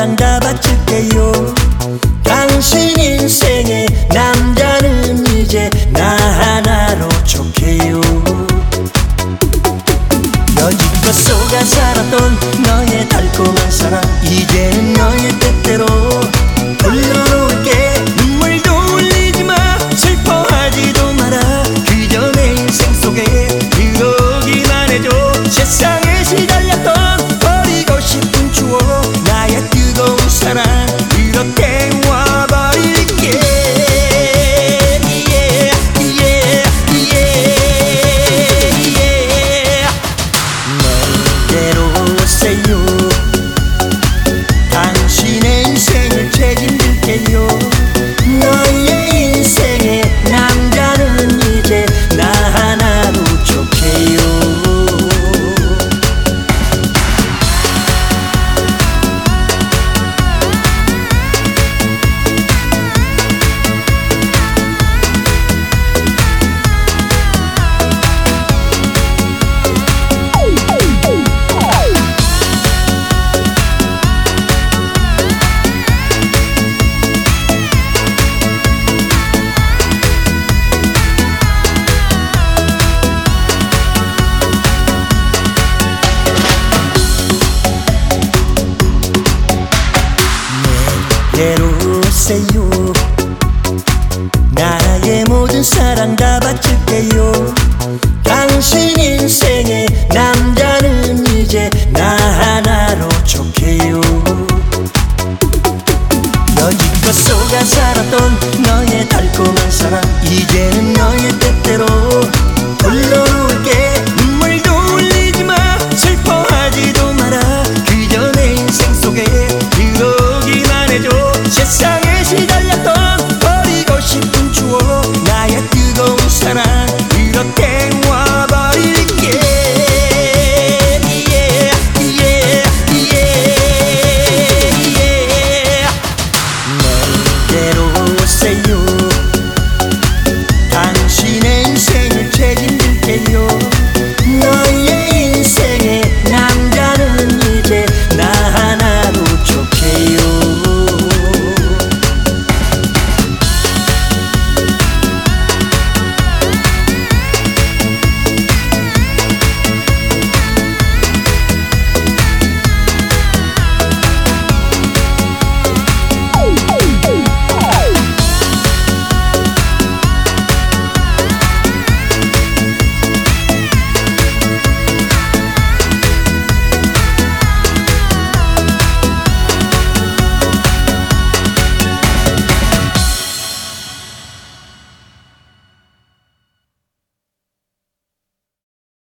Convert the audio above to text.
사랑 다 바칠게요. 당신 인생의 남자는 이제 나 하나로 족해요. 여지껏 속아 살았던 너의 달콤한 사랑, 이제는 너의 뜻대로 불러놓을게. 눈물도 흘리지 마, 슬퍼하지도 마라. 그저 내 인생 속에 들어오기만 해줘. 세상에 시달렸던 버리고 싶은 추억, 나의 뜨거운 사랑 이렇게 와버릴게. 내게로 오세요. 당신의 인생을 책임질게요. 너의 인생의 남자는 이제 나 하나로 족해요. 내게로 오세요. 나의 모든 사랑 다 바칠